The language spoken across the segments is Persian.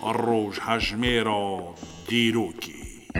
روژهژمێرە دیرۆکی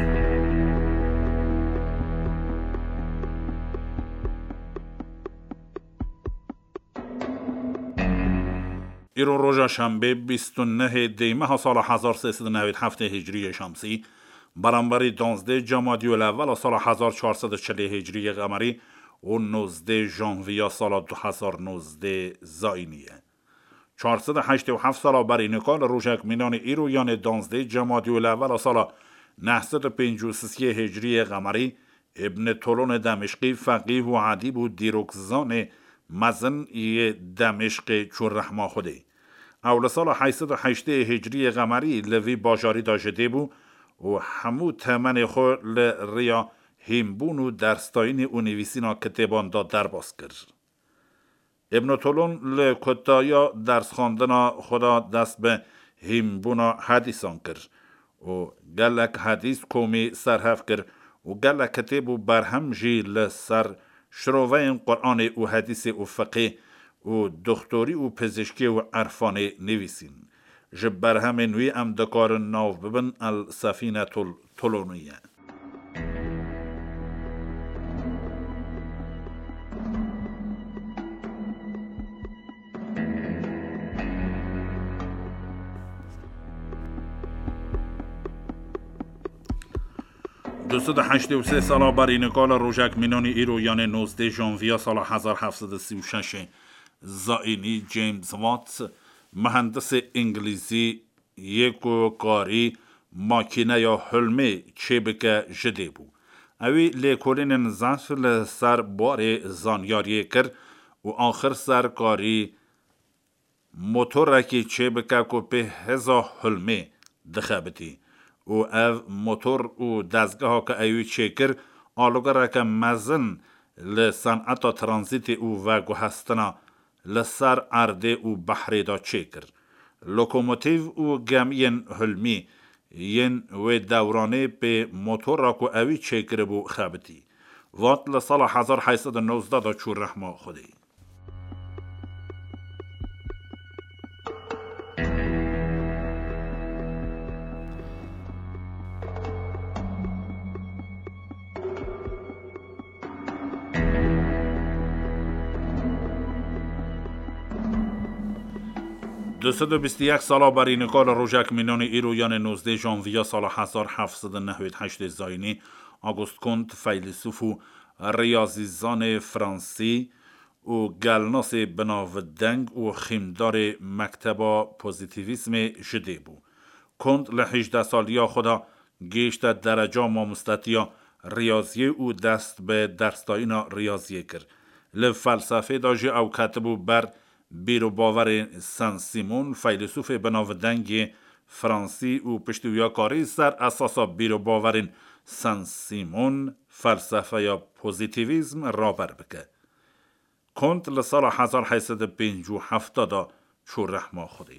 ایرو روژا شنبه 29 دی ماه سال 1397 هجری شمسی برابر 12 جمادی الاول سال 1440 هجری قمری و 19 ژانویه سال 2019 زاینیه 487 سال برای نکال روژک مینان ایرو یان 12 جمادی الاول سال 953 هجری قمری ابن طولون دمشقی فقیه و ادیب و دیروکزان مزن دمشق چون رحما خوده اول سال 808 هجری قمری لوی باجاری داشته بو و همو تمن خو لریا هیمبون و درستاین او نویسینا کتبان دا در باز کرد. ابن طولون لکتایا درس خواندنا خدا دست به هیمبونا حدیثان کرد و گلک حدیث کومی سرحف کرد و گلک کتب و برهم جی لسر شروع قرآن و حدیث و فقه و دکتری و پزشکی و عرفان نویسین جبر همه نوی ام دکار ناو ببن السفینه طولونیه دوستد 83 سال برای نکال روژک مینانی ایرو یان 19 ژانویه سال 1736 زاینی جیمز واتس مهندس انگلیسی یک کاری ماکینه یا حلمه چیبکه جده بو اوی لیکولین زنف لسر بار زانیاری کر و آخر سر کاری موتورکی چیبکه کو به هزا حلمه دخبتی و او موتور و دزگاه که ایوی چیکر آلوگر که مزن لصنعت ترانزیت او وگو هستنا لسر عرده و بحری دا چیکر لوکوموتیو و گمین حلمی ین و دورانه به موتور را که اوی چیکر بو خبتی وات لسال 1819 دا چور رحمه خودی دوستد 21 سال برای نکال روژک مینان ایرو یان 19 ژانویه سال 1798 زاینی آگوست کنت فیلسوف و ریاضیزان فرانسی و گلناس بناو دنگ و خیمدار مکتبا پوزیتیویسم جده بو کنت ل 18 سالیا خدا گیشت درجا مامستیا ریاضیه و دست به درستاینا ریاضیه کرد لفلسفه داجی او کتبو بر بیرو باور سن سیمون فیلسوف بناو دنگ فرانسی و پشتویا کاری سر اساسا بیرو باورین سن سیمون فلسفه یا پوزیتیویزم را بر بکه کنت لسال 1857 دا چور رحمه خودی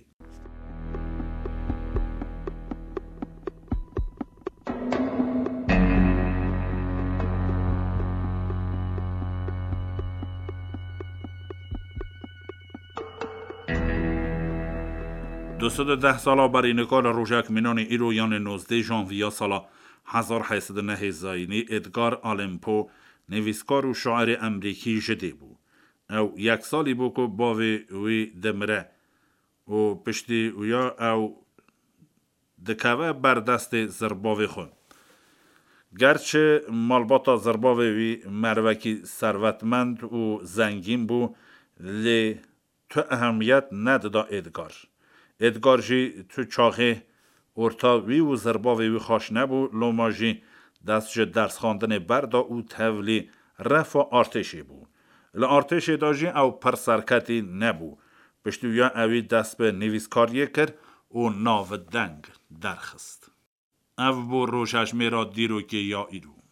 دوستد 10 سال برای نکال روژک مینان ایرو یان 19 ژانویه سال 1809 زاینی ادگار آلن پو نویسکار و شاعر امریکی جده بو او یک سالی بو که باوی وی دمره و پشتی ویا او دکوه بر دست زرباوی خون گرچه مالباتا زرباوی وی مروکی ثروتمند و زنگین بو لی تو اهمیت ندادا ادگار جی تو چاقه ارتا وی و زرباوی وی خوش نبو لوما جی دست جه درس خواندن بردا او تولی رفا آرتشی بو لارتشی دا جی او پر سرکتی نبو پشتویا اوی دست به نویسکاریه کر و ناو دنگ درخست او بو روژهژمێرە دیرۆکی یا ایرو